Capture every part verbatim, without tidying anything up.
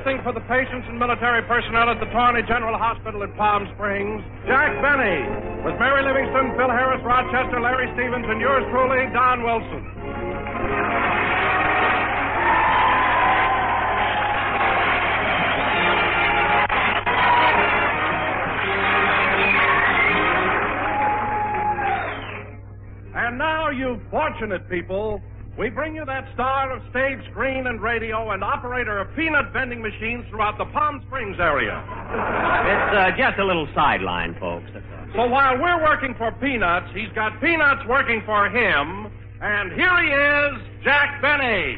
Broadcasting for the patients and military personnel at the Pawnee General Hospital at Palm Springs, Jack Benny, with Mary Livingston, Phil Harris, Rochester, Larry Stevens, and yours truly, Don Wilson. And now, you fortunate people, we bring you that star of stage, screen, and radio and operator of peanut vending machines throughout the Palm Springs area. It's uh, just a little sideline, folks. So while we're working for Peanuts, he's got Peanuts working for him. And here he is, Jack Benny.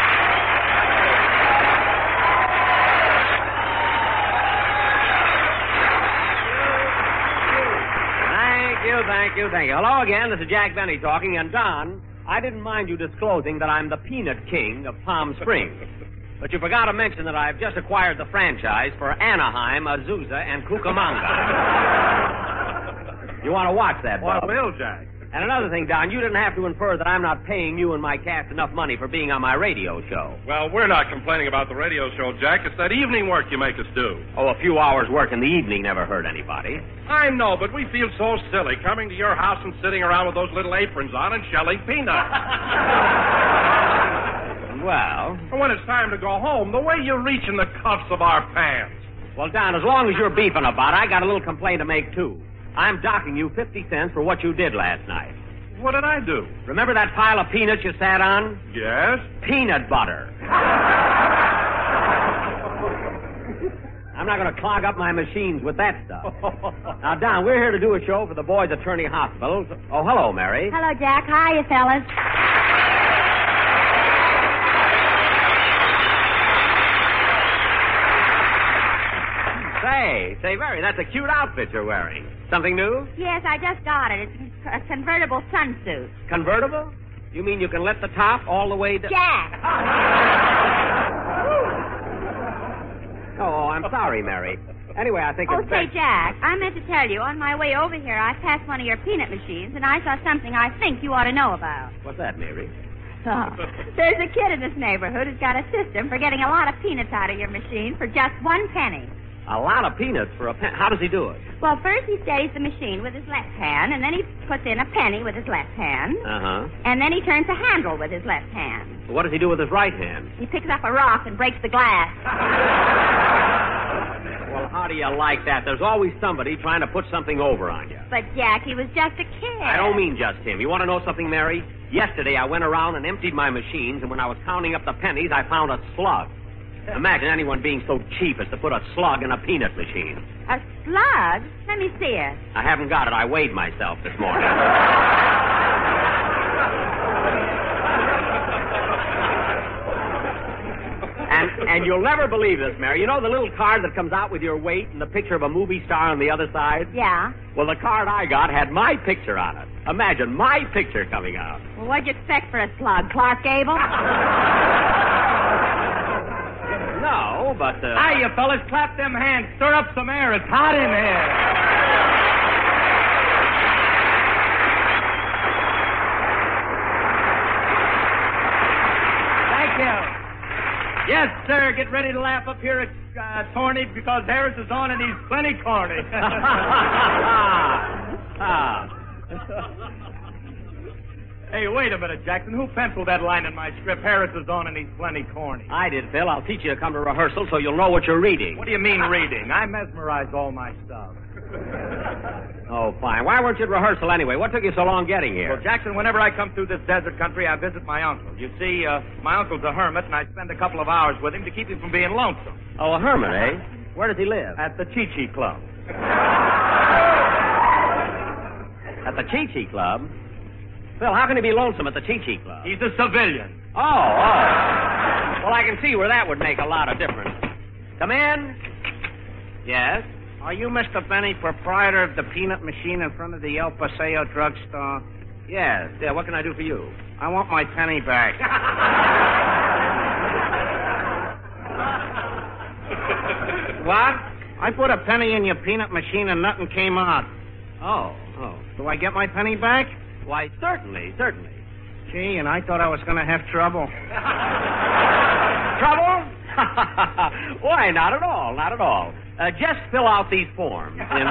Thank you, thank you, thank you. Hello again, this is Jack Benny talking, and Don, I didn't mind you disclosing that I'm the Peanut King of Palm Springs. But you forgot to mention that I've just acquired the franchise for Anaheim, Azusa, and Cucamonga. You want to watch that, Well, Bob? will, Jack. And another thing, Don, you didn't have to infer that I'm not paying you and my cast enough money for being on my radio show. Well, we're not complaining about the radio show, Jack. It's that evening work you make us do. Oh, a few hours work in the evening never hurt anybody. I know, but we feel so silly coming to your house and sitting around with those little aprons on and shelling peanuts. Well... When it's time to go home, the way you reach in the cuffs of our pants. Well, Don, as long as you're beefing about it, I got a little complaint to make, too. I'm docking you fifty cents for what you did last night. What did I do? Remember that pile of peanuts you sat on? Yes? Peanut butter. I'm not going to clog up my machines with that stuff. Now, Don, we're here to do a show for the Boys Attorney Hospital. Oh, hello, Mary. Hello, Jack. Hiya, fellas. Say, say, Mary, that's a cute outfit you're wearing. Something new? Yes, I just got it. It's a convertible sunsuit. Convertible? You mean you can let the top all the way down? Jack! Oh, I'm sorry, Mary. Anyway, I think Oh, it's say, best- Jack, I meant to tell you, on my way over here, I passed one of your peanut machines, and I saw something I think you ought to know about. What's that, Mary? Oh, there's a kid in this neighborhood who's got a system for getting a lot of peanuts out of your machine for just one penny. A lot of peanuts for a pen. How does he do it? Well, first he steadies the machine with his left hand, and then he puts in a penny with his left hand, Uh-huh. and then he turns the handle with his left hand. What does he do with his right hand? He picks up a rock and breaks the glass. Well, how do you like that? There's always somebody trying to put something over on you. But, Jack, he was just a kid. I don't mean just him. You want to know something, Mary? Yesterday I went around and emptied my machines, and when I was counting up the pennies, I found a slug. Imagine anyone being so cheap as to put a slug in a peanut machine. A slug? Let me see it. I haven't got it. I weighed myself this morning. And and you'll never believe this, Mary. You know the little card that comes out with your weight and the picture of a movie star on the other side? Yeah? Well, the card I got had my picture on it. Imagine my picture coming out. Well, what'd you expect for a slug? Clark Gable? No, but... Uh... Hi, you fellas. Clap them hands. Stir up some air. It's hot in here. Thank you. Yes, sir. Get ready to laugh up here at uh, Torney because Harris is on and he's plenty corny. ah. Hey, wait a minute, Jackson. Who penciled that line in my script? Harris is on and he's plenty corny. I did, Phil. I'll teach you to come to rehearsal so you'll know what you're reading. What do you mean reading? I mesmerize all my stuff. Oh, fine. Why weren't you at rehearsal anyway? What took you so long getting here? Well, Jackson, whenever I come through this desert country, I visit my uncle. You see, uh, my uncle's a hermit, and I spend a couple of hours with him to keep him from being lonesome. Oh, a hermit, eh? Where does he live? At the Chi-Chi Club. At the Chi-Chi Club? Phil, how can he be lonesome at the Chi-Chi Club? He's a civilian. Oh, oh. Well, I can see where that would make a lot of difference. Come in. Yes? Are you Mister Benny, proprietor of the peanut machine in front of the El Paseo drugstore? Yes. Yeah, what can I do for you? I want my penny back. What? I put a penny in your peanut machine and nothing came out. Oh, oh. Do I get my penny back? Why, certainly, certainly. Gee, and I thought I was going to have trouble. Trouble? Why, not at all, not at all. Uh, just fill out these forms. In...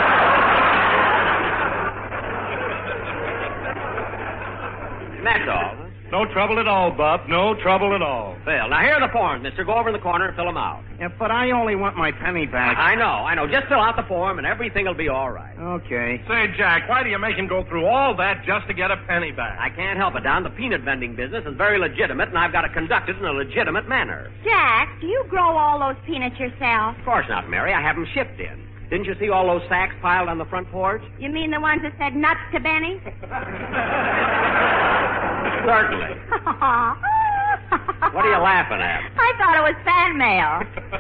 That's all. No trouble at all, Bub. No trouble at all. Phil, now here are the forms, mister. Go over in the corner and fill them out. Yeah, but I only want my penny back. I know, I know. Just fill out the form and everything will be all right. Okay. Say, Jack, why do you make him go through all that just to get a penny back? I can't help it, Don. The peanut vending business is very legitimate, and I've got to conduct it in a legitimate manner. Jack, do you grow all those peanuts yourself? Of course not, Mary. I have them shipped in. Didn't you see all those sacks piled on the front porch? You mean the ones that said nuts to Benny? Certainly. What are you laughing at? I thought it was fan mail.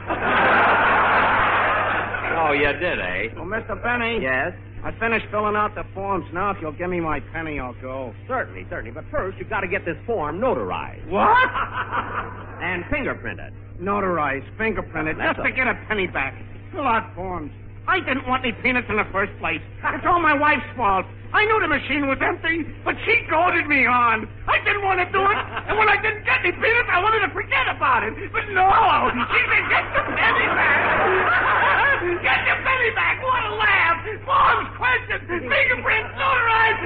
Oh, you did, eh? Well, Mister Benny. Yes? I finished filling out the forms. Now, if you'll give me my penny, I'll go. Certainly, certainly. But first, you've got to get this form notarized. What? And fingerprinted. Notarized, fingerprinted, That's just to all. get a penny back. Fill out forms. I didn't want any peanuts in the first place. It's all my wife's fault. I knew the machine was empty, but she goaded me on. I didn't want to do it, and when I didn't get any peanuts, I wanted to forget about it. But no, she said, get the penny back. Get the penny back. What a laugh. Forms, questions, fingerprints, notarized.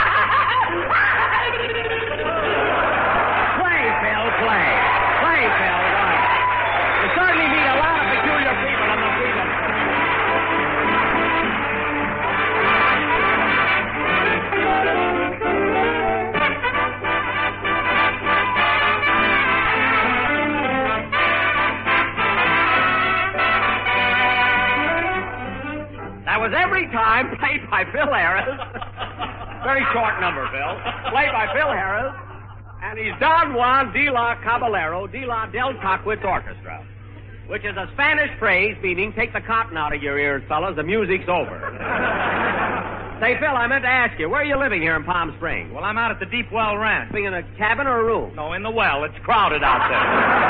Play, Phil, play. Play, Phil. Right. You certainly meet a lot of peculiar people in the field. That was every time played by Phil Harris. Very short number, Phil. Played by Phil Harris. And he's Don Juan de la Caballero de la Del Coquitz Orchestra, which is a Spanish phrase meaning take the cotton out of your ears, fellas. The music's over. Say, Phil, I meant to ask you, where are you living here in Palm Springs? Well, I'm out at the Deep Well Ranch. Living in a cabin or a room? No, in the well. It's crowded out there.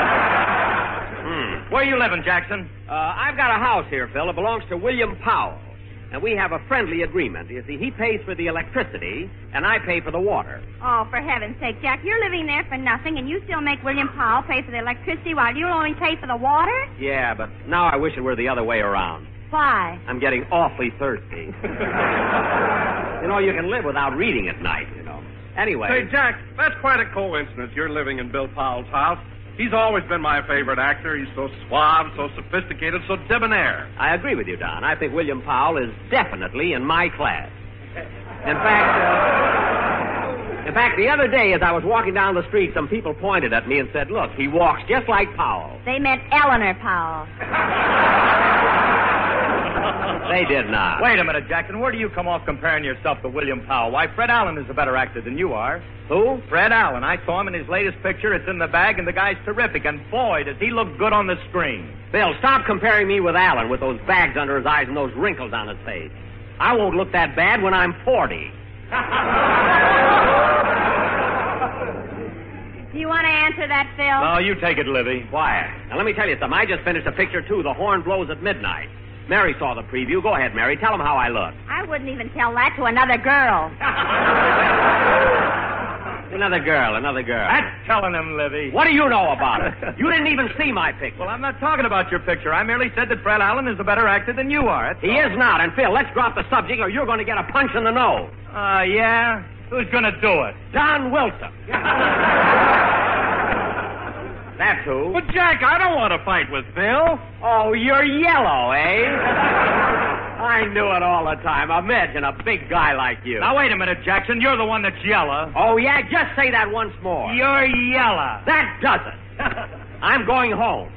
Hmm. Where are you living, Jackson? Uh, I've got a house here, Phil. It belongs to William Powell. And we have a friendly agreement. You see, he pays for the electricity, and I pay for the water. Oh, for heaven's sake, Jack, you're living there for nothing, and you still make William Powell pay for the electricity while you only pay for the water? Yeah, but now I wish it were the other way around. Why? I'm getting awfully thirsty. You know, you can live without reading at night, you know. Anyway. Say, Jack, that's quite a coincidence you're living in Bill Powell's house. He's always been my favorite actor. He's so suave, so sophisticated, so debonair. I agree with you, Don. I think William Powell is definitely in my class. In fact, uh, in fact, the other day as I was walking down the street, some people pointed at me and said, look, he walks just like Powell. They meant Eleanor Powell. They did not. Wait a minute, Jackson. Where do you come off comparing yourself to William Powell? Why, Fred Allen is a better actor than you are. Who? Fred Allen. I saw him in his latest picture. It's in the bag, and the guy's terrific. And boy, does he look good on the screen. Bill, stop comparing me with Allen with those bags under his eyes and those wrinkles on his face. I won't look that bad when I'm forty. Do you want to answer that, Phil? No, you take it, Livy. Why? Now, let me tell you something. I just finished a picture, too. The Horn Blows at Midnight. Mary saw the preview. Go ahead, Mary. Tell them how I look. I wouldn't even tell that to another girl. Another girl, another girl. That's telling him, Livy. What do you know about it? You didn't even see my picture. Well, I'm not talking about your picture. I merely said that Fred Allen is a better actor than you are. That's He all. is not. And, Phil, let's drop the subject or you're going to get a punch in the nose. Uh, yeah? Who's going to do it? Don Wilson. That's who. But, Jack, I don't want to fight with Phil. Oh, you're yellow, eh? I knew it all the time. Imagine a big guy like you. Now, wait a minute, Jackson. You're the one that's yellow. Oh, yeah? Just say that once more. You're yellow. That does it. I'm going home.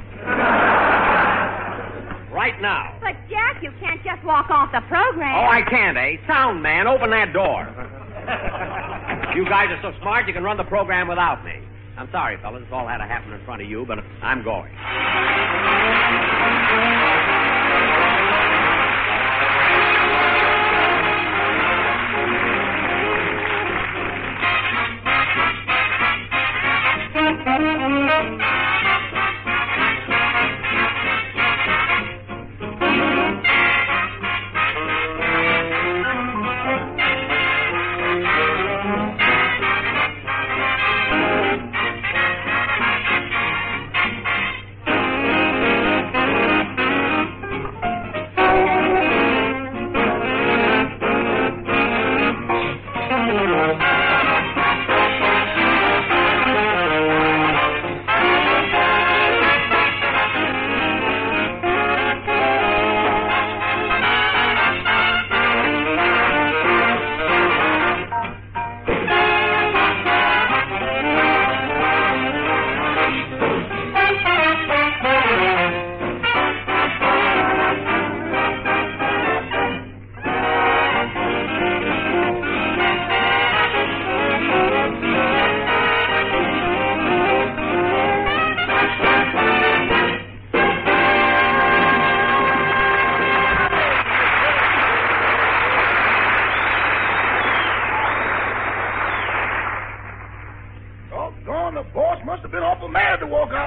Right now. But, Jack, you can't just walk off the program. Oh, I can't, eh? Sound man, open that door. You guys are so smart you can run the program without me. I'm sorry, fellas. This all had to happen in front of you, but I'm going.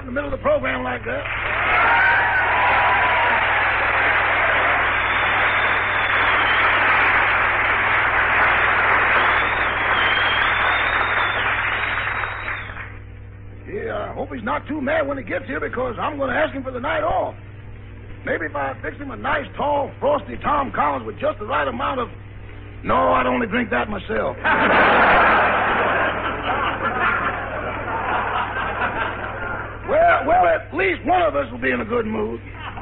out in the middle of the program like that. Yeah, I hope he's not too mad when he gets here because I'm going to ask him for the night off. Maybe if I fix him a nice, tall, frosty Tom Collins with just the right amount of... No, I'd only drink that myself. well, well, at least one of us will be in a good mood.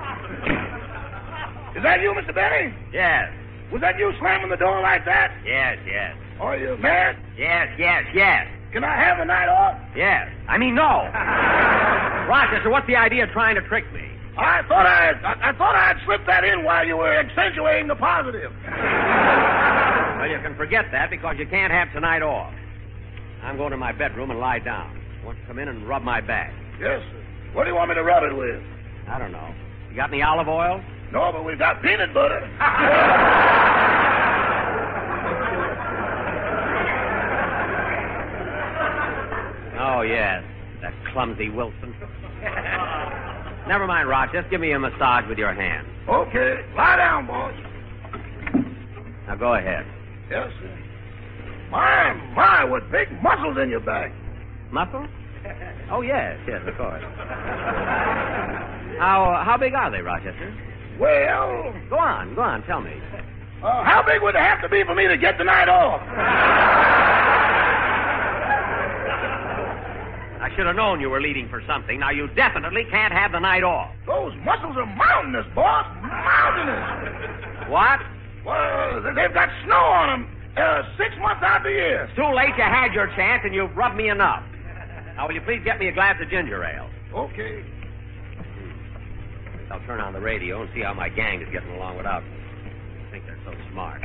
Is that you, Mister Benny? Yes. Was that you slamming the door like that? Yes, yes. Are you mad? Yes, yes, yes. Can I have the night off? Yes. I mean, no. Rochester, what's the idea of trying to trick me? I thought I, I, I thought I had slipped that in while you were accentuating the positive. Well, you can forget that because you can't have tonight off. I'm going to my bedroom and lie down. I want you to come in and rub my back. Yes, sir. What do you want me to rub it with? I don't know. You got any olive oil? No, but we've got peanut butter. Oh, yes. That clumsy Wilson. Never mind, Roch. Just give me a massage with your hand. Okay. Lie down, boss. Now, go ahead. Yes, sir. My, my, what big muscles in your back. Muscle? Oh, yes, yes, of course. How, how big are they, Rochester? Well... Go on, go on, tell me. Uh, how big would they have to be for me to get the night off? I should have known you were leading for something. Now, you definitely can't have the night off. Those muscles are mountainous, boss. Mountainous. What? Well, they've got snow on them uh, six months out of the year. It's too late. You had your chance, and you've rubbed me enough. Now, will you please get me a glass of ginger ale? Okay. I'll turn on the radio and see how my gang is getting along without me. I think they're so smart.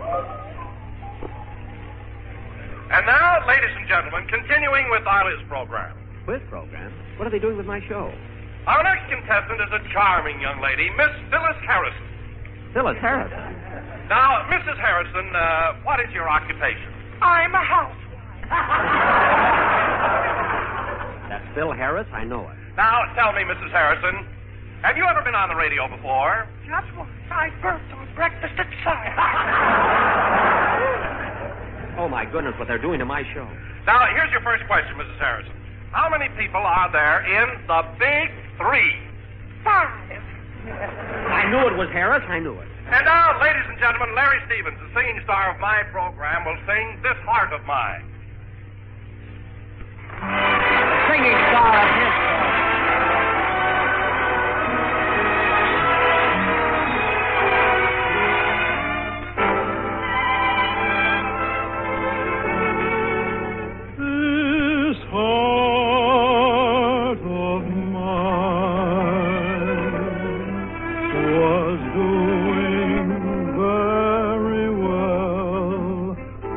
And now, ladies and gentlemen, continuing with our Liz program. Quiz program? What are they doing with my show? Our next contestant is a charming young lady, Miss Phyllis Harrison. Phyllis Harrison. Now, Missus Harrison, uh, what is your occupation? I'm a housewife. That's Phil Harris? I know it. Now, tell me, Missus Harrison, have you ever been on the radio before? Just once. I burped on breakfast at science. Oh, my goodness, what they're doing to my show. Now, here's your first question, Missus Harrison. How many people are there in the Big Three? Five. I knew it was Harris. I knew it. And now, ladies and gentlemen, Larry Stevens, the singing star of my program, will sing This Heart of Mine. The singing star of his program.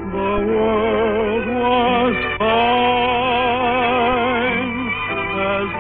As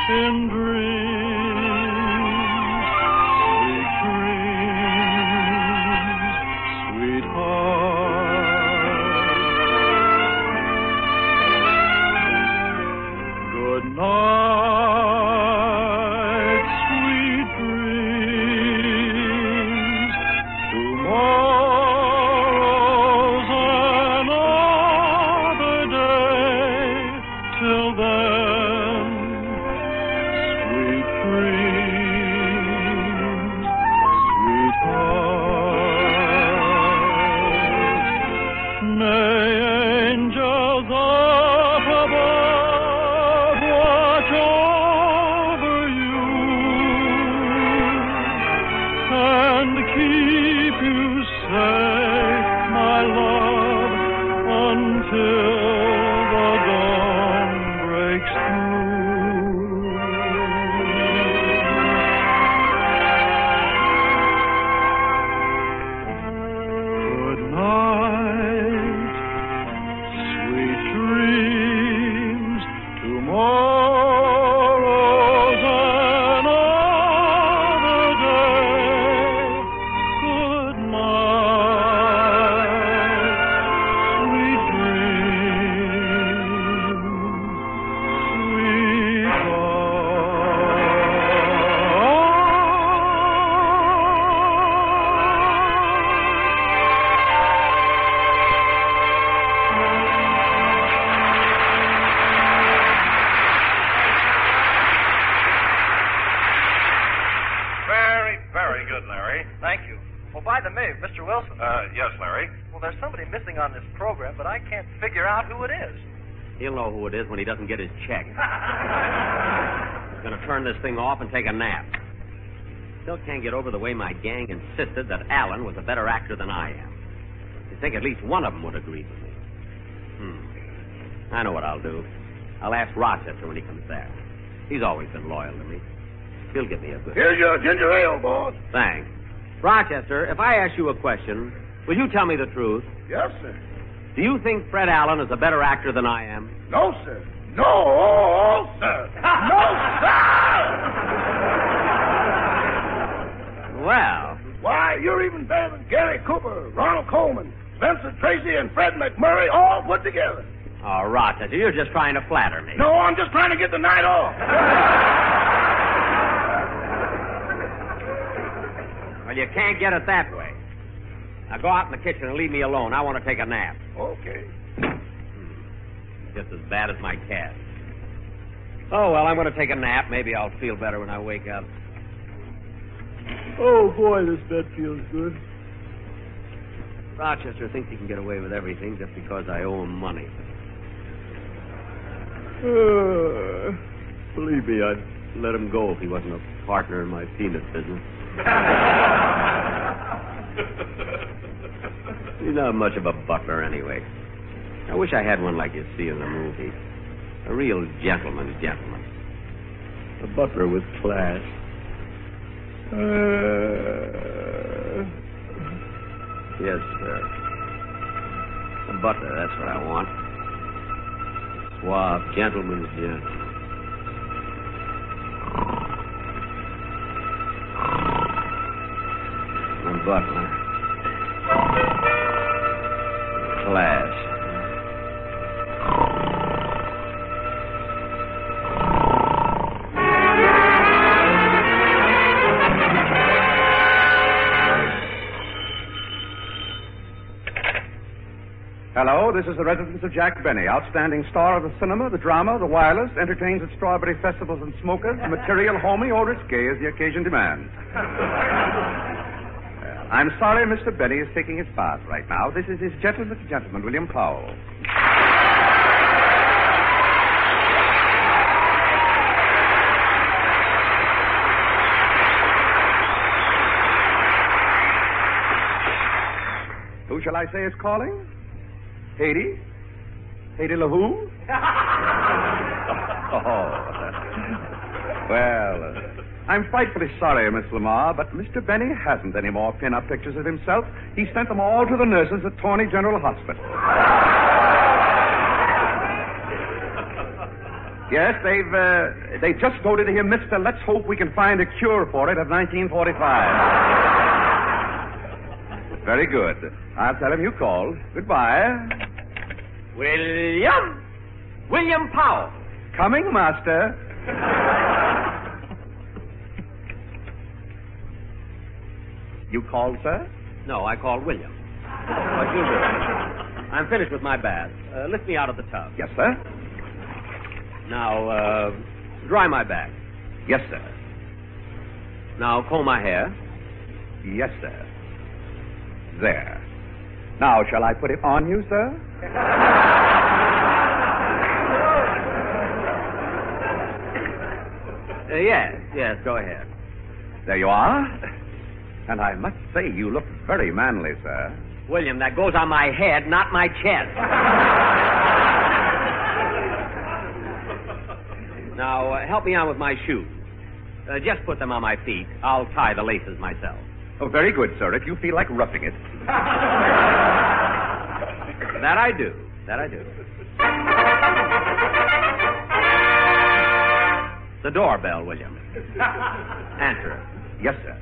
in dreams, sweet dreams, sweetheart. Good night, sweet dreams. Tomorrow's another day. Till then, sweet dreams, sweetheart. May angels up above watch over you and keep you safe, my love, until the dawn breaks through. Good night, sweet dreams. Tomorrow's another day. Good night, sweet dreams, Very, very good, Larry. Thank you. Well, by the way, Mister Wilson. Uh, yes, Larry. Well, there's somebody missing on this program, but I can't figure out who it is. He'll know who it is when he doesn't get his check. He's going to turn this thing off and take a nap. Still can't get over the way my gang insisted that Alan was a better actor than I am. You'd think at least one of them would agree with me. Hmm. I know what I'll do. I'll ask Rochester when he comes back. He's always been loyal to me. He'll give me a good... Here's your ginger ale, boss. Thanks. Rochester, if I ask you a question, will you tell me the truth? Yes, sir. Do you think Fred Allen is a better actor than I am? No, sir. No, sir. No, sir. Well, Why, you're even better than Gary Cooper, Ronald Coleman, Spencer Tracy, and Fred McMurray all put together. oh, Rochester, you're just trying to flatter me. No, I'm just trying to get the night off. Well, you can't get it that way. Now go out in the kitchen and leave me alone. I want to take a nap. Okay. Just as bad as my cat. Oh, well, I'm going to take a nap. Maybe I'll feel better when I wake up. Oh, boy, this bed feels good. Rochester thinks he can get away with everything just because I owe him money. Uh, believe me, I'd let him go if he wasn't a partner in my peanut business. He's not much of a butler anyway. I wish I had one like you see in the movies. A real gentleman's gentleman. A butler with class. Uh, yes, sir. A butler, that's what I want. Suave, gentleman's gentleman. A butler. Class. Hello, this is the residence of Jack Benny, outstanding star of the cinema, the drama, the wireless, entertains at strawberry festivals and smokers, material homey or risque as the occasion demands. I'm sorry Mister Benny is taking his bath right now. This is his gentleman to gentleman, William Powell. Who shall I say is calling? Haiti? Haiti LaHoo? Oh. Well, uh, I'm frightfully sorry, Miss Lamar, but Mister Benny hasn't any more pin-up pictures of himself. He sent them all to the nurses at Torney General Hospital. Yes, they've uh, they just voted him Mister Let's Hope We Can Find a Cure for It of nineteen forty-five. Very good. I'll tell him you called. Goodbye. William! William Powell. Coming, Master. You called, sir? No, I called William. What you do? I'm finished with my bath. Uh, lift me out of the tub. Yes, sir. Now, uh, dry my back. Yes, sir. Now, comb my hair. Yes, sir. There. Now, shall I put it on you, sir? Uh, yes, yes, go ahead. There you are. And I must say you look very manly, sir. William, that goes on my head, not my chest. Now, uh, help me on with my shoes. Uh, just put them on my feet. I'll tie the laces myself. Oh, very good, sir, if you feel like roughing it. That I do. That I do. The doorbell, William. Answer it. Yes, sir.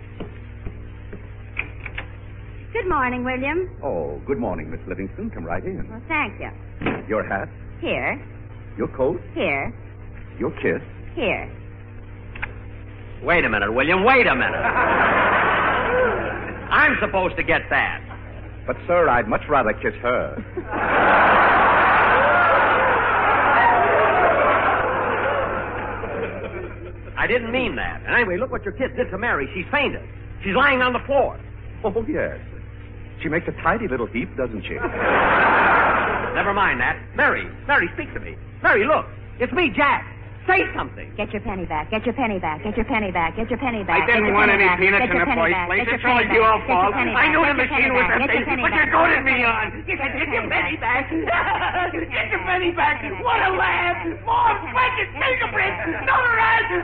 Good morning, William. Oh, good morning, Miss Livingston. Come right in. Well, thank you. Your hat, Here, your coat, here, your kiss. here. Wait a minute, William. Wait a minute. I'm supposed to get that. But, sir, I'd much rather kiss her. I didn't mean that. And anyway, look what your kid did to Mary. She's fainted. She's lying on the floor. Oh, yes. She makes a tidy little heap, doesn't she? Never mind that. Mary, Mary, speak to me. Mary, look. It's me, Jack. Say something. Get your penny back. Get your penny back. Get your penny back. Get your penny back. I didn't want any peanuts in the first place. It's all your fault. I knew the machine was empty, but you goaded me on. Get your penny back. Get your penny back. What a laugh. More precious fingerprints. Notarized.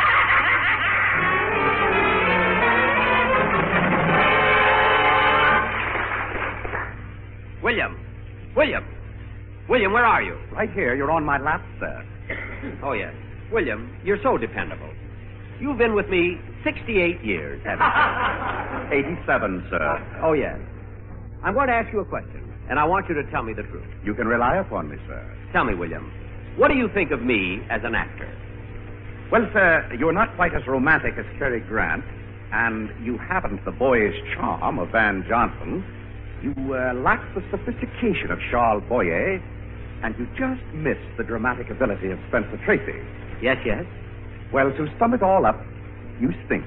William. William. William, where are you? Right here. You're on my lap, sir. Oh, yes. William, you're so dependable. You've been with me sixty-eight years, haven't you? eighty-seven, sir. Oh, yes. I'm going to ask you a question, and I want you to tell me the truth. You can rely upon me, sir. Tell me, William, what do you think of me as an actor? Well, sir, you're not quite as romantic as Cary Grant, and you haven't the boyish charm of Van Johnson. You uh, lack the sophistication of Charles Boyer, and you just miss the dramatic ability of Spencer Tracy. Yes, yes. Well, to sum it all up, you stink.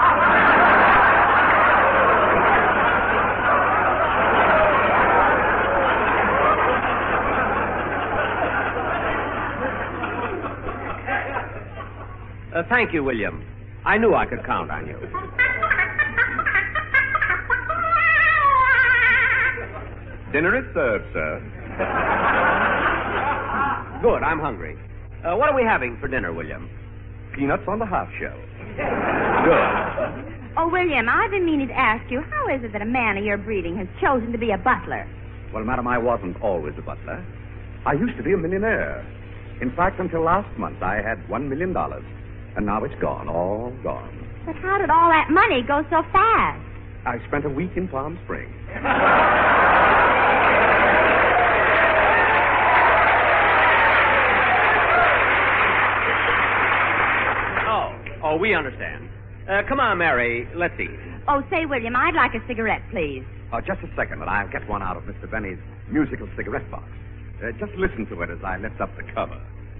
Uh, thank you, William. I knew I could count on you. Dinner is served, sir. Good, I'm hungry. Uh, what are we having for dinner, William? Peanuts on the half shell. Good. Oh, William, I've been meaning to ask you, how is it that a man of your breeding has chosen to be a butler? Well, madam, I wasn't always a butler. I used to be a millionaire. In fact, until last month, I had one million dollars. And now it's gone, all gone. But how did all that money go so fast? I spent a week in Palm Springs. Oh, oh, we understand. Uh, come on, Mary, let's eat. Oh, say, William, I'd like a cigarette, please. Uh, just a second, and I'll get one out of Mister Benny's musical cigarette box. Uh, just listen to it as I lift up the cover.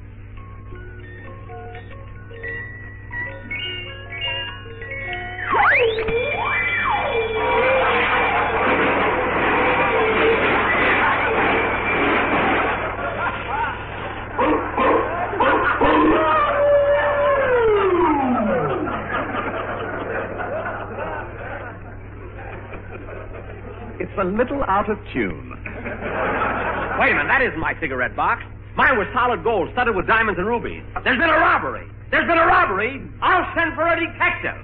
It's a little out of tune. Wait a minute, that isn't my cigarette box. Mine was solid gold, studded with diamonds and rubies. There's been a robbery. There's been a robbery. I'll send for a detective.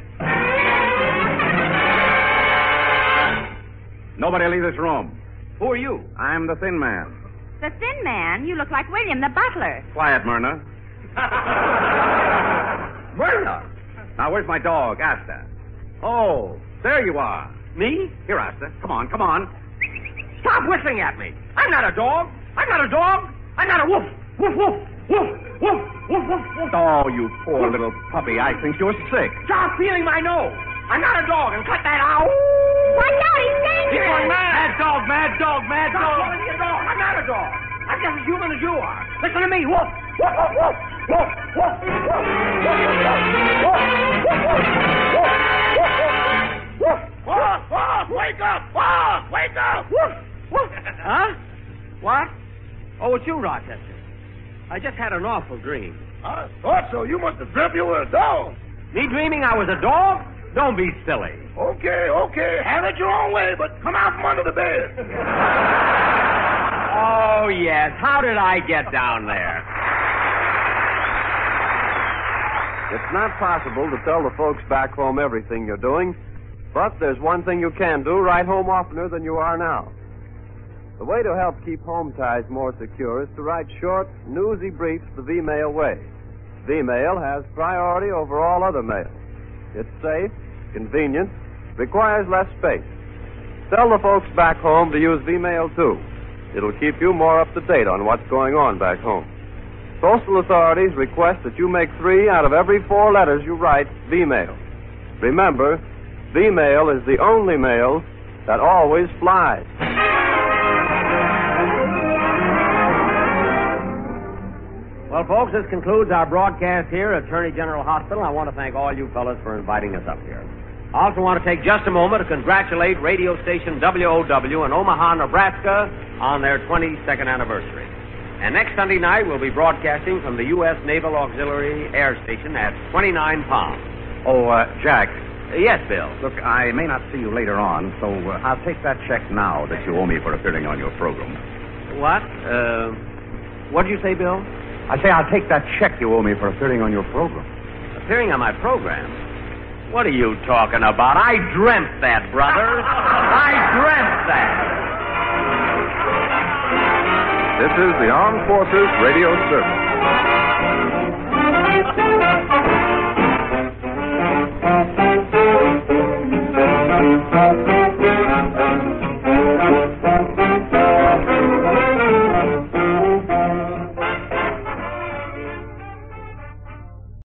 Nobody leave this room. Who are you? I'm the thin man. The thin man? You look like William, the butler. Quiet, Myrna. Myrna! Now, where's my dog, Asta? Oh, there you are. Me? Here, Asta. Come on, come on. Stop whistling at me. I'm not a dog. I'm not a dog. I'm not a wolf. Woof, woof, woof, woof, woof, woof, woof. Oh, you poor little puppy. I think you're sick. Stop feeling my nose. I'm not a dog, and cut that out. Watch out, he's He's dangerous. going mad. Mad dog, mad dog, mad Stop dog. calling me a dog. I'm not a dog. I'm just as human as you are. Listen to me. Woof, woof, woof, woof, woof, woof, woof, woof, woof, woof, woof, Boss, boss, wake up! Boss, wake up! woof, woof. Huh? What? Oh, it's you, Rochester. I just had an awful dream. I thought so. You must have dreamt you were a dog. Me dreaming I was a dog? Don't be silly. Okay, okay. Have it your own way, but come out from under the bed. Oh, yes. How did I get down there? It's not possible to tell the folks back home everything you're doing, but there's one thing you can do: write home oftener than you are now. The way to help keep home ties more secure is to write short, newsy briefs the V-mail way. V-mail has priority over all other mail. It's safe, convenient, requires less space. Tell the folks back home to use V-mail, too. It'll keep you more up to date on what's going on back home. Postal authorities request that you make three out of every four letters you write V-mail. Remember, V-mail is the only mail that always flies. Well, folks, this concludes our broadcast here at Attorney General Hospital. I want to thank all you fellas for inviting us up here. I also want to take just a moment to congratulate radio station W O W in Omaha, Nebraska on their twenty-second anniversary. And next Sunday night, we'll be broadcasting from the U S Naval Auxiliary Air Station at twenty-nine Palm. Oh, uh, Jack. Uh, yes, Bill. Look, I may not see you later on, so uh, I'll take that check now that you owe me for appearing on your program. What? Uh, what did you say, Bill? I say I'll take that check you owe me for appearing on your program. Appearing on my program? What are you talking about? I dreamt that, brother. I dreamt that. This is the Armed Forces Radio Service.